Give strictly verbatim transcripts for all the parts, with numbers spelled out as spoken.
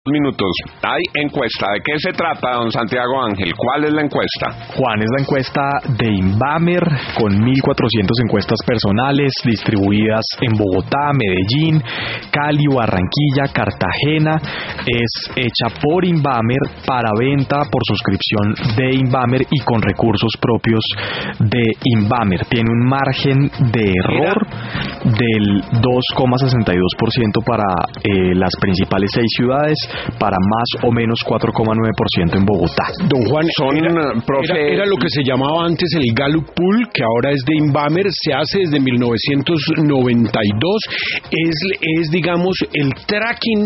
Minutos. Hay encuesta. ¿De qué se trata, don Santiago Ángel? ¿Cuál es la encuesta? Juan, es la encuesta de Invamer con mil cuatrocientas encuestas personales distribuidas en Bogotá, Medellín, Cali, Barranquilla, Cartagena. Es hecha por Invamer para venta por suscripción de Invamer y con recursos propios de Invamer. Tiene un margen de error del dos coma sesenta y dos por ciento para eh, las principales seis ciudades, para más o menos cuatro coma nueve por ciento en Bogotá. Don Juan, Son, era, profe... era, era lo que se llamaba antes el Gallup Poll, que ahora es de Invamer, se hace desde mil novecientos noventa y dos, es, es digamos, el tracking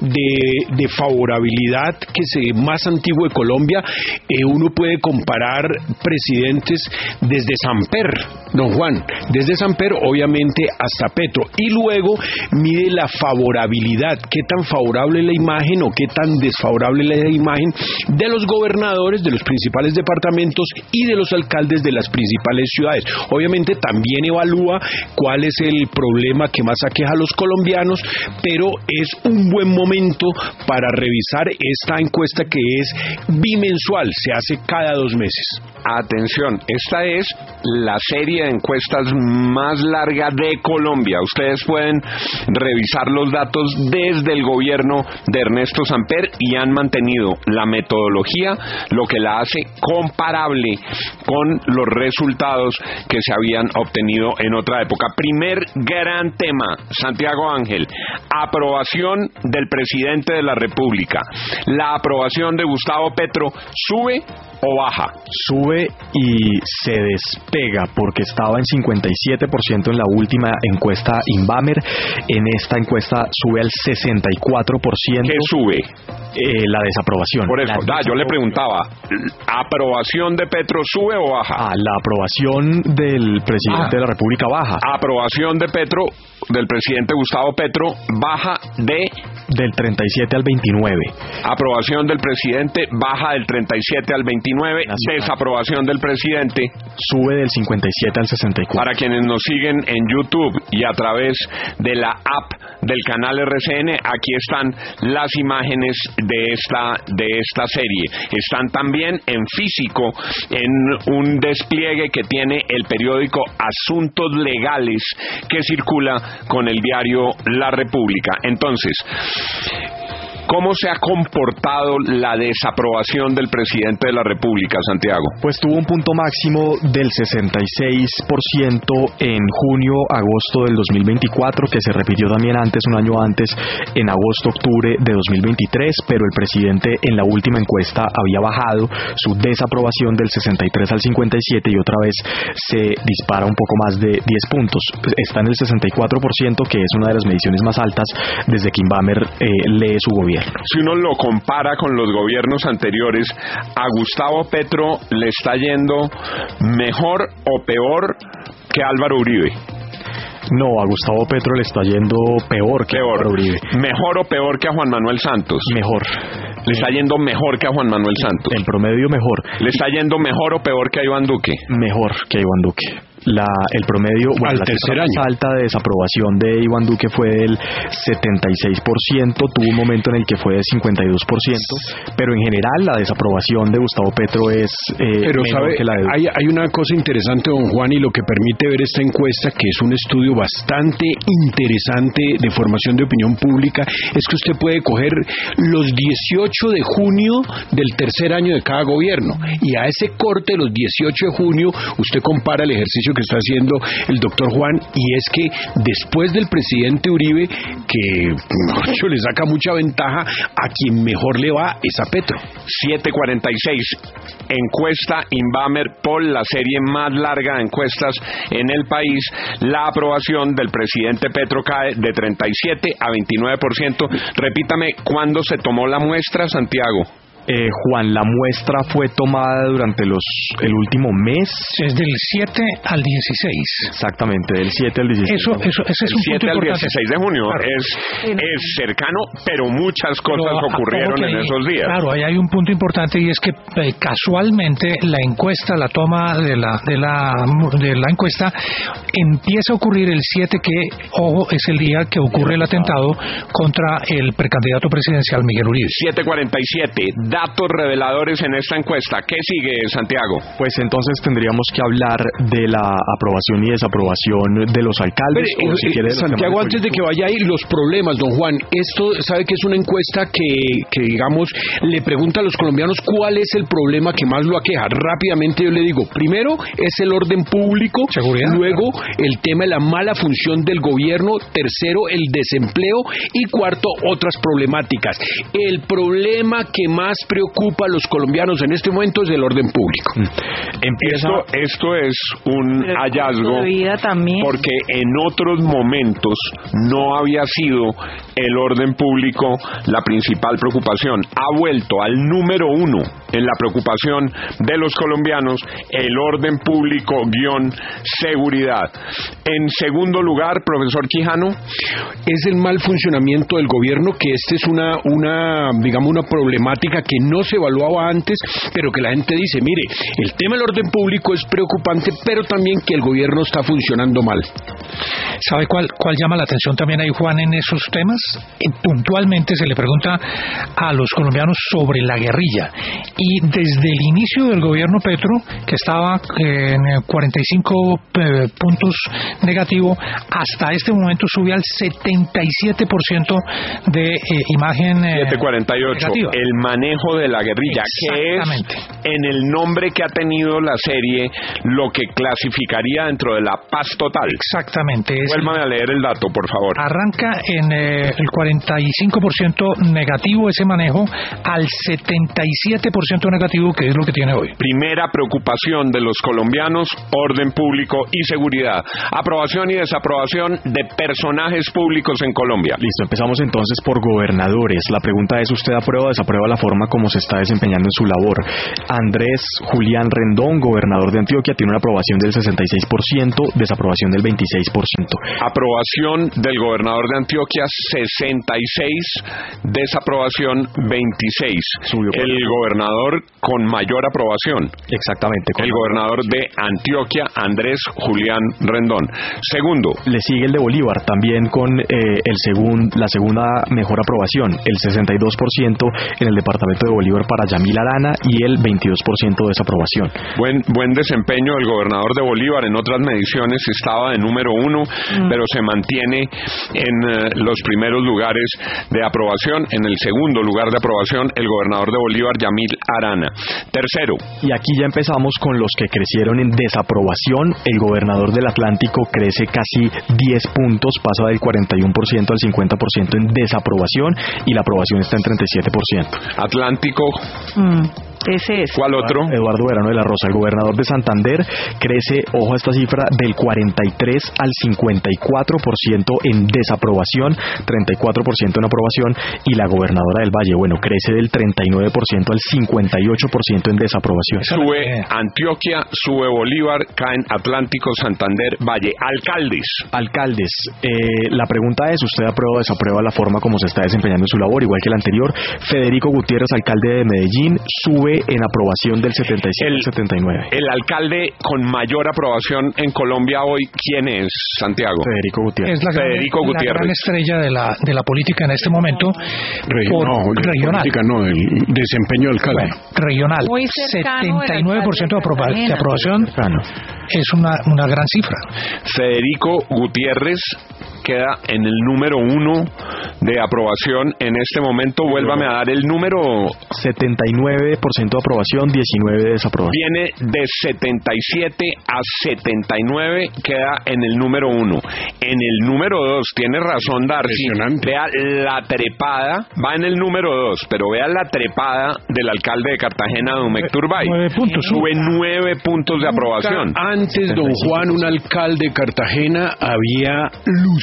de, de favorabilidad que se más antiguo de Colombia. Eh, uno puede comparar presidentes desde Samper, don Juan, desde Samper obviamente hasta Petro, y luego mide la favorabilidad, qué tan favorable es la imagen o qué tan desfavorable es la imagen de los gobernadores de los principales departamentos y de los alcaldes de las principales ciudades. Obviamente también evalúa cuál es el problema que más aqueja a los colombianos, pero es un buen momento para revisar esta encuesta que es bimensual, se hace cada dos meses. Atención, esta es la serie de encuestas más larga de Colombia. Ustedes pueden revisar los datos desde el gobierno de Ernesto Samper y han mantenido la metodología, lo que la hace comparable con los resultados que se habían obtenido en otra época. Primer gran tema, Santiago Ángel, aprobación del presidente de la República. La aprobación de Gustavo Petro, ¿sube o baja? Sube y se despega porque estaba en cincuenta y siete por ciento en la última encuesta Invamer. En esta encuesta sube al sesenta y cuatro por ciento. ¿Qué sube? Eh, la desaprobación. Por eso, da, yo le preguntaba, ¿aprobación de Petro sube o baja? Ah, la aprobación del presidente ah. de la República baja. Aprobación de Petro, del presidente Gustavo Petro, baja de... del treinta y siete al veintinueve. Aprobación del presidente baja del treinta y siete al veintinueve. Nacional. Desaprobación del presidente sube del cincuenta y siete al sesenta y cuatro. Para quienes nos siguen en YouTube y a través de la app del canal R C N, aquí están las imágenes de esta de esta serie. Están también en físico en un despliegue que tiene el periódico Asuntos Legales, que circula con el diario La República. Entonces, ¿cómo se ha comportado la desaprobación del presidente de la República, Santiago? Pues tuvo un punto máximo del sesenta y seis por ciento en junio-agosto del dos mil veinticuatro, que se repitió también antes, un año antes, en agosto-octubre de dos mil veintitrés, pero el presidente en la última encuesta había bajado su desaprobación del sesenta y tres al cincuenta y siete y otra vez se dispara un poco más de diez puntos. Está en el sesenta y cuatro por ciento, que es una de las mediciones más altas desde que Invamer eh, lee su gobierno. Si uno lo compara con los gobiernos anteriores, ¿a Gustavo Petro le está yendo mejor o peor que Álvaro Uribe? No, a Gustavo Petro le está yendo peor que peor. Álvaro Uribe. ¿Mejor o peor que a Juan Manuel Santos? Mejor. ¿Le está yendo mejor que a Juan Manuel Santos? En promedio mejor. ¿Le está yendo mejor o peor que a Iván Duque? Mejor que a Iván Duque. La, el promedio, bueno, al la tercer más año. alta de desaprobación de Iván Duque fue del setenta y seis por ciento, tuvo un momento en el que fue de cincuenta y dos por ciento, pero en general la desaprobación de Gustavo Petro es eh, pero menor sabe, que la de hay, hay una cosa interesante, don Juan, y lo que permite ver esta encuesta, que es un estudio bastante interesante de formación de opinión pública, es que usted puede coger los dieciocho de junio del tercer año de cada gobierno, y a ese corte, los dieciocho de junio, usted compara el ejercicio que está haciendo el doctor Juan, y es que después del presidente Uribe, que no, le saca mucha ventaja, a quien mejor le va es a Petro. siete cuarenta y seis, encuesta Invamer Poll, la serie más larga de encuestas en el país. La aprobación del presidente Petro cae de treinta y siete a veintinueve por ciento. Repítame, ¿cuándo se tomó la muestra, Santiago? Eh, Juan, la muestra fue tomada durante los el último mes. Es del siete al dieciséis. Exactamente, del siete al dieciséis. Eso, eso, ese es el un siete punto al importante. dieciséis de junio Claro. es, es cercano, pero muchas cosas Pero, ocurrieron ojo que en ahí, esos días. Claro, ahí hay un punto importante y es que eh, casualmente la encuesta, la toma de la, de la de la encuesta empieza a ocurrir el siete, que, ojo, es el día que ocurre el atentado contra el precandidato presidencial Miguel Uribe. siete cuarenta y siete, datos reveladores en esta encuesta. ¿Qué sigue, Santiago? Pues entonces tendríamos que hablar de la aprobación y desaprobación de los alcaldes. Pero, o si eh, quiere, de los Santiago, temas antes de que vaya ahí, los problemas, don Juan. Esto, sabe que es una encuesta que, que, digamos, le pregunta a los colombianos cuál es el problema que más lo aqueja. Rápidamente yo le digo, primero es el orden público, seguridad, luego el tema de la mala función del gobierno, tercero el desempleo y cuarto otras problemáticas. El problema que más preocupa a los colombianos en este momento es el orden público. Empieza... Esto, esto es un Pero el hallazgo costo de vida también. porque en otros momentos no había sido el orden público la principal preocupación. Ha vuelto al número uno en la preocupación de los colombianos el orden público guión seguridad. En segundo lugar, profesor Quijano, es el mal funcionamiento del gobierno, que esta es una, una, digamos, una problemática que no se evaluaba antes, pero que la gente dice, mire, el tema del orden público es preocupante, pero también que el gobierno está funcionando mal. ¿Sabe cuál, cuál llama la atención también ahí, Juan, en esos temas? Eh, puntualmente se le pregunta a los colombianos sobre la guerrilla. Y desde el inicio del gobierno Petro, que estaba eh, en cuarenta y cinco eh, puntos negativo, hasta este momento sube al setenta y siete por ciento de eh, imagen eh, siete cuarenta y ocho, negativa. el manejo de la guerrilla, que es en el nombre que ha tenido la serie lo que clasificaría dentro de la paz total. Exactamente. Es Vuélvame a leer el dato, por favor. Arranca en eh, el cuarenta y cinco por ciento negativo ese manejo al setenta y siete por ciento negativo, que es lo que tiene hoy. Primera preocupación de los colombianos, orden público y seguridad. Aprobación y desaprobación de personajes públicos en Colombia. Listo, empezamos entonces por gobernadores. La pregunta es, ¿usted aprueba o desaprueba la forma como se está desempeñando en su labor? Andrés Julián Rendón, gobernador de Antioquia, tiene una aprobación del sesenta y seis por ciento, desaprobación del veintiséis por ciento. Aprobación del gobernador de Antioquia sesenta y seis, desaprobación veintiséis. Subió por el gobernador con mayor aprobación. Exactamente. El gobernador de Antioquia, Andrés Julián Rendón. Segundo. Le sigue el de Bolívar, también con eh, el segun, la segunda mejor aprobación, el sesenta y dos por ciento en el departamento de Bolívar para Yamil Arana y el veintidós por ciento de desaprobación. Buen, buen desempeño del gobernador de Bolívar. En otras mediciones estaba de número uno, mm. pero se mantiene en uh, los primeros lugares de aprobación. En el segundo lugar de aprobación, el gobernador de Bolívar, Yamil Arana. Tercero. Y aquí ya empezamos con los que crecieron en desaprobación. El gobernador del Atlántico crece casi diez puntos, pasa del cuarenta y uno por ciento al cincuenta por ciento en desaprobación, y la aprobación está en treinta y siete por ciento. Atlántico. Mm. Ese es. ¿Cuál otro? Eduardo Verano de la Rosa, el gobernador de Santander, crece, ojo a esta cifra, del cuarenta y tres al cincuenta y cuatro por ciento en desaprobación, treinta y cuatro por ciento en aprobación, y la gobernadora del Valle, bueno, crece del treinta y nueve por ciento al cincuenta y ocho por ciento en desaprobación. Sube Antioquia, sube Bolívar, caen Atlántico, Santander, Valle. Alcaldes. Alcaldes. Eh, la pregunta es, ¿usted aprueba o desaprueba la forma como se está desempeñando en su labor? Igual que el anterior, Federico Gutiérrez, alcalde de Medellín, sube en aprobación del setenta y siete al setenta y nueve. El alcalde con mayor aprobación en Colombia hoy, ¿quién es, Santiago? Federico Gutiérrez. Es la gran, Federico la Gutiérrez. gran estrella de la, de la política en este momento. Reg por no, regional. Política no, el desempeño del alcalde. Bueno, regional. Muy cercano setenta y nueve por ciento de, aproba de aprobación. Cercano. Es una, una gran cifra. Federico Gutiérrez queda en el número uno de aprobación en este momento. Vuélvame a dar el número. setenta y nueve por ciento de aprobación, diecinueve de desaprobación. Viene de setenta y siete a setenta y nueve, queda en el número uno. En el número dos, tiene razón Darcy, vea la trepada, va en el número dos, pero vea la trepada del alcalde de Cartagena, don Héctor Turbay. Nueve puntos. Sube nueve puntos de aprobación. Antes, don Juan, un alcalde de Cartagena había luz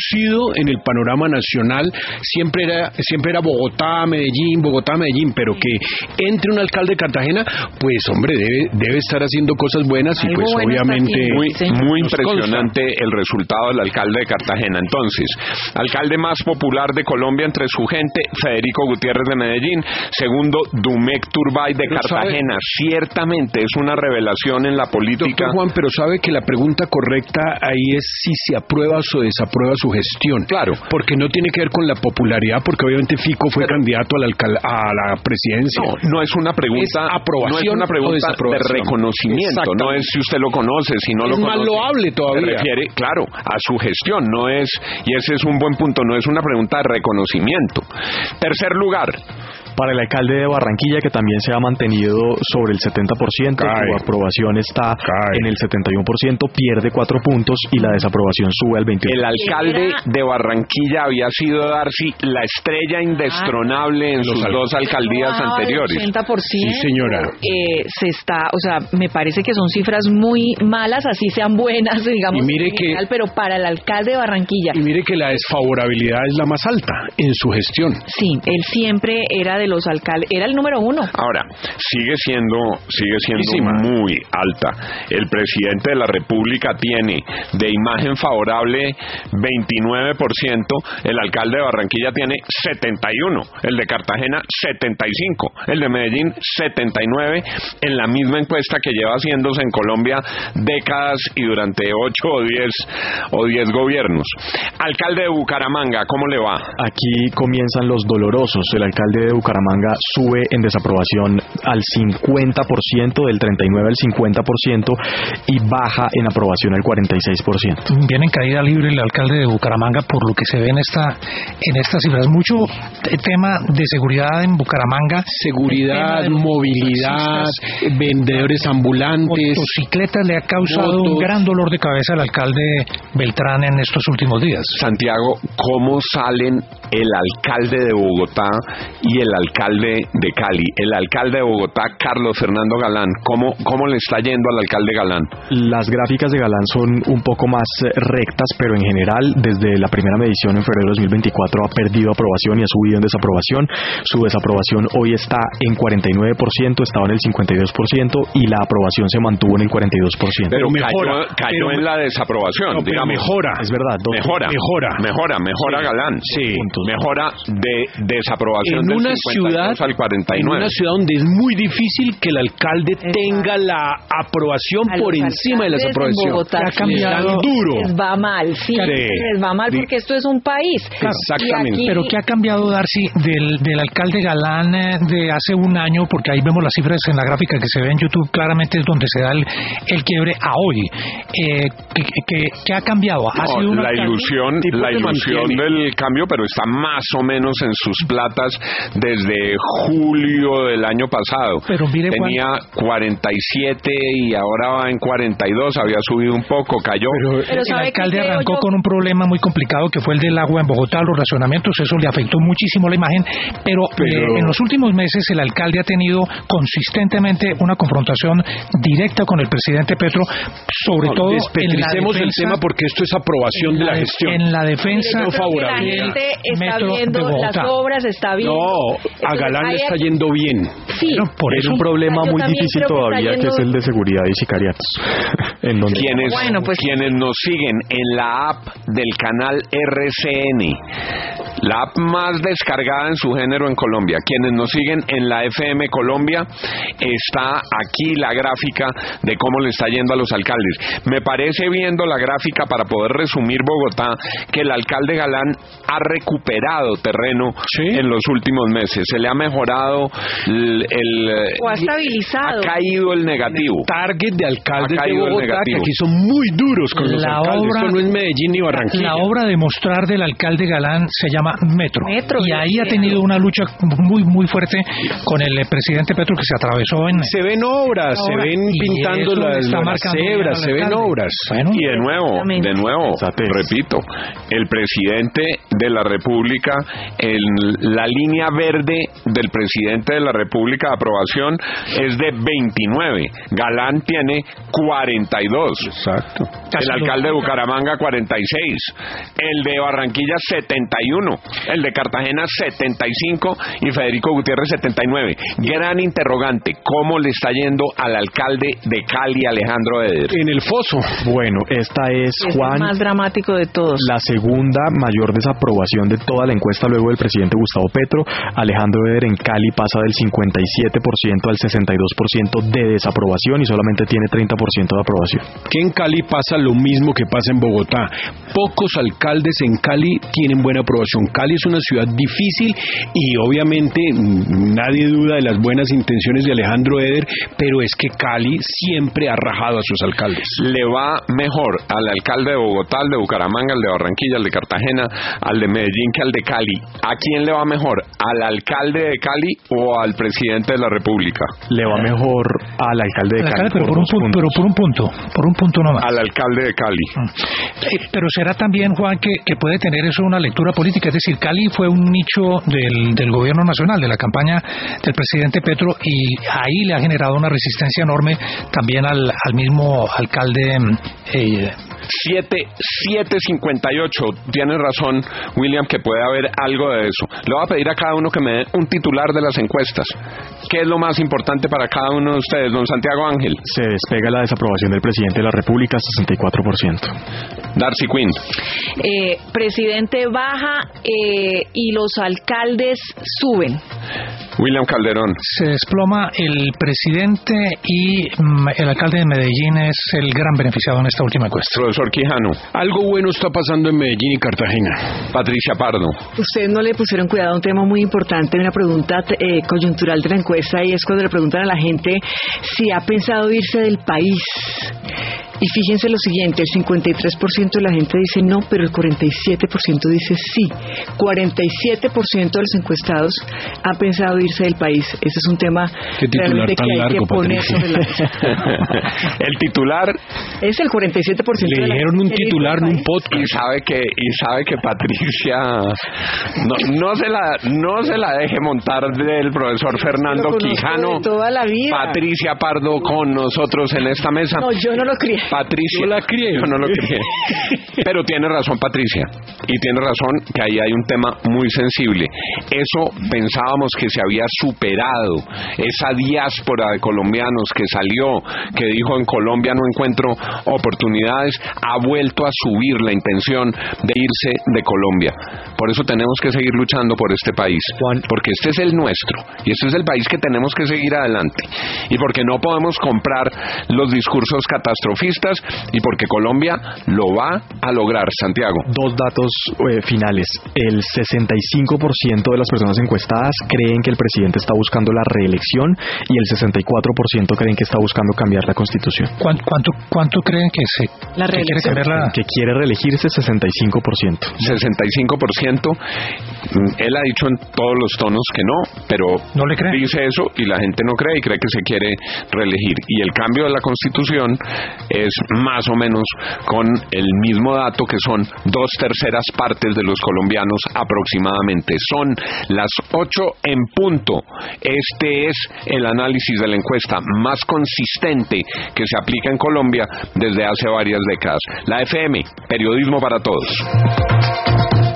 reducido en el panorama nacional. Siempre era, siempre era Bogotá, Medellín, Bogotá, Medellín, pero que entre un alcalde de Cartagena, pues hombre, debe, debe estar haciendo cosas buenas y Algo pues bueno está obviamente... haciendo, Muy, sí. muy Nos impresionante el resultado del alcalde de Cartagena. Entonces, alcalde más popular de Colombia entre su gente, Federico Gutiérrez de Medellín. Segundo, Dumec Turbay de Pero Cartagena. sabe, Ciertamente es una revelación en la política. doctor Juan, pero sabe que la pregunta correcta ahí es si se aprueba o desaprueba su gestión. Claro. Porque no tiene que ver con la popularidad, porque obviamente Fico fue pero, candidato a la, alcal- a la presidencia. No, no es una pregunta, es aprobación, no es una pregunta de reconocimiento, no es si usted lo conoce, si no es lo conoce. Es más loable todavía. Se refiere, claro, a su gestión, no es, y ese es un buen punto, no es una pregunta de reconocimiento. Tercer lugar. Para el alcalde de Barranquilla, que también se ha mantenido sobre el setenta por ciento, Cae. su aprobación está Cae. en el setenta y uno por ciento, pierde cuatro puntos y la desaprobación sube al veintiuno por ciento. El alcalde de Barranquilla había sido Darcy la estrella indestronable en sus dos alcaldías Wow, anteriores. ochenta por ciento. Sí, señora. Eh, se está, o sea, me parece que son cifras muy malas, así sean buenas, digamos, Y mire en que- general, pero para el alcalde de Barranquilla. Y mire que la desfavorabilidad es la más alta en su gestión. Sí, él siempre era de los alcaldes, era el número uno. Ahora, sigue siendo, sigue siendo Altísima. muy alta. El presidente de la República tiene de imagen favorable veintinueve por ciento, el alcalde de Barranquilla tiene setenta y uno, el de Cartagena setenta y cinco, el de Medellín setenta y nueve, en la misma encuesta que lleva haciéndose en Colombia décadas y durante ocho o diez o diez gobiernos. Alcalde de Bucaramanga, ¿cómo le va? Aquí comienzan los dolorosos. El alcalde de Bucaramanga sube en desaprobación al cincuenta por ciento, del treinta y nueve al cincuenta por ciento, y baja en aprobación al cuarenta y seis por ciento. Viene en caída libre el alcalde de Bucaramanga por lo que se ve en esta en estas cifras. Mucho t- tema de seguridad en Bucaramanga. Seguridad, El tema de los movilidad, taxistas, vendedores ambulantes. motocicletas le ha causado motos. un gran dolor de cabeza al alcalde Beltrán en estos últimos días. Santiago, ¿cómo salen el alcalde de Bogotá y el alcalde de Cali? El alcalde de Bogotá, Carlos Fernando Galán, ¿cómo, cómo le está yendo al alcalde Galán? Las gráficas de Galán son un poco más eh, rectas, pero en general, desde la primera medición en febrero de dos mil veinticuatro ha perdido aprobación y ha subido en desaprobación. Su desaprobación hoy está en cuarenta y nueve por ciento, estaba en el cincuenta y dos por ciento, y la aprobación se mantuvo en el cuarenta y dos por ciento. Pero mejora, cayó, cayó pero- en la desaprobación, No, pero digamos. mejora. Es verdad, dos Mejora, Mejora. mejora, mejora Sí. Galán. Sí. puntos. Mejora de desaprobación En del una cincuenta y dos ciudad, al cuarenta y en nueve. una ciudad donde es muy difícil que el alcalde Exacto. tenga la aprobación A por los encima de la alcaldes en desaprobación. Bogotá Que ha sí cambiado. les- Duro. Les va mal, sí, Sí. les va mal Sí. porque esto es un país. Exactamente. Y aquí- Pero ¿qué ha cambiado, Darcy, del, del alcalde Galán eh, de hace un año? Porque ahí vemos las cifras en la gráfica que se ve en YouTube, claramente es donde se da el, el quiebre a hoy. Eh, ¿qué, qué- qué ha cambiado? ¿Ha No, sido un la alcalde? ilusión, tipo la que ilusión mantiene. del cambio, pero está más o menos en sus platas desde julio del año pasado. Pero mire, Juan. tenía cuarenta y siete y ahora va en cuarenta y dos, había subido un poco, cayó. Pero- Pero El ¿sabe qué alcalde creo arrancó yo? con un problema muy complicado que fue el del agua en Bogotá, los racionamientos, eso le afectó muchísimo la imagen, pero, Pero- eh, en los últimos meses el alcalde ha tenido consistentemente una confrontación directa con el presidente Petro, sobre No, todo en la despetricemos el defensa, tema porque esto es aprobación de la de- gestión. en la defensa Yo creo que la favorabilidad. gente está Metro de viendo las Bogotá. obras, está viendo. No, a Entonces, Galán le hay- está yendo bien. Sí, Pero por Es eso un problema yo muy también difícil creo que está todavía, que es yendo- el de seguridad y sicariatos. en donde Quienes, Bueno, pues- quienes nos siguen en la app del canal R C N, la app más descargada en su género en Colombia, quienes nos siguen en la F M Colombia, está aquí la gráfica de cómo le está yendo a los alcaldes. Me parece, viendo la gráfica para poder resumir Bogotá, que el alcalde Galán ha recuperado terreno Sí. en los últimos meses. Se le ha mejorado el... el- o ha estabilizado. ha caído el negativo. Target de alcaldes Ha de caído el Bogotá, que negativo. aquí son muy duros con los La alcaldes. obra- Esto no es Medellín ni Barranquilla. la obra de mostrar del alcalde Galán se llama llama Metro. Metro y ahí ha tenido una lucha muy muy fuerte con el presidente Petro, que se atravesó en... Se ven obras, se ven pintando las, las cebras, se ven obras. Bueno, y de nuevo, de nuevo, repito, el presidente de la República, el, la línea verde del presidente de la República de aprobación es de veintinueve. Galán tiene cuarenta y dos. Exacto. El alcalde de Bucaramanga cuarenta y seis. El de Barranquilla setenta y uno. El de Cartagena setenta y cinco y Federico Gutiérrez setenta y nueve. Gran interrogante, ¿cómo le está yendo al alcalde de Cali, Alejandro Eder? En el foso. Bueno, esta es, Juan, el más dramático de todos. La segunda mayor desaprobación de toda la encuesta luego del presidente Gustavo Petro. Alejandro Eder en Cali pasa del cincuenta y siete por ciento al sesenta y dos por ciento de desaprobación y solamente tiene treinta por ciento de aprobación. Que en Cali pasa lo mismo que pasa en Bogotá. Pocos alcaldes en Cali tienen buena aprobación. Cali es una ciudad difícil y obviamente nadie duda de las buenas intenciones de Alejandro Eder, pero es que Cali siempre ha rajado a sus alcaldes. Le va mejor al alcalde de Bogotá, al de Bucaramanga, al de Barranquilla, al de Cartagena, al de Medellín que al de Cali. ¿A quién le va mejor? ¿Al alcalde de Cali o al presidente de la República? Le va mejor al alcalde de al Cali, alcalde, pero, por por un punto, pero por un punto, por un punto nomás. Al alcalde de Cali. Eh, pero será también, Juan, que, que puede tener eso una lectura política, es decir, Cali fue un nicho del, del gobierno nacional, de la campaña del presidente Petro, y ahí le ha generado una resistencia enorme también al, al mismo alcalde. Eh, siete cincuenta y ocho. Tienes razón, William, que puede haber algo de eso. Le voy a pedir a cada uno que me dé un titular de las encuestas. ¿Qué es lo más importante para cada uno de ustedes, don Santiago Ángel? Se despega la desaprobación del presidente de la República, sesenta y cuatro por ciento. Darcy Quinn. Eh, presidente baja eh, y los alcaldes suben. William Calderón. Se desploma el presidente y mm, el alcalde de Medellín es el gran beneficiado en esta última encuesta. Profesor Quijano. Algo bueno está pasando en Medellín y Cartagena. Patricia Pardo. Ustedes no le pusieron cuidado a un tema muy importante, una pregunta eh, coyuntural de la encuesta, y es cuando le preguntan a la gente si ha pensado irse del país. Y fíjense lo siguiente, el cincuenta y tres por ciento de la gente dice no, pero el cuarenta y siete por ciento dice sí. cuarenta y siete por ciento de los encuestados ha pensado irse del país. Ese es un tema realmente que hay largo, que poner sobre la mesa. El titular es el cuarenta y siete por ciento. Le de la dijeron gente un titular en un podcast. y sabe que y sabe que Patricia no, no se la no se la deje montar del profesor Fernando Quijano. De toda la vida. Patricia Pardo con nosotros en esta mesa. No, yo no lo crié. Patricia, yo la crié. Yo no lo crié. Pero tiene razón Patricia, y tiene razón que ahí hay un tema muy sensible. Eso pensábamos que se había superado, esa diáspora de colombianos que salió, que dijo en Colombia no encuentro oportunidades, ha vuelto a subir la intención de irse de Colombia. Por eso tenemos que seguir luchando por este país, Juan, porque este es el nuestro, y este es el país que tenemos que seguir adelante, y porque no podemos comprar los discursos catastrofistas, y porque Colombia lo va a lograr. Santiago. Dos datos eh, finales. El sesenta y cinco por ciento de las personas encuestadas creen que el presidente está buscando la reelección y el sesenta y cuatro por ciento creen que está buscando cambiar la Constitución. ¿Cuánto, cuánto, cuánto creen que se la que quiere cambiar la... Que quiere reelegirse, sesenta y cinco por ciento. sesenta y cinco por ciento. Él ha dicho en todos los tonos que no, pero no le cree. Dice eso y la gente no cree y cree que se quiere reelegir. Y el cambio de la Constitución es más o menos con el mismo dato, que son dos terceras partes de los colombianos aproximadamente. Son las ocho en punto. Este es el análisis de la encuesta más consistente que se aplica en Colombia desde hace varias décadas. La F M, periodismo para todos.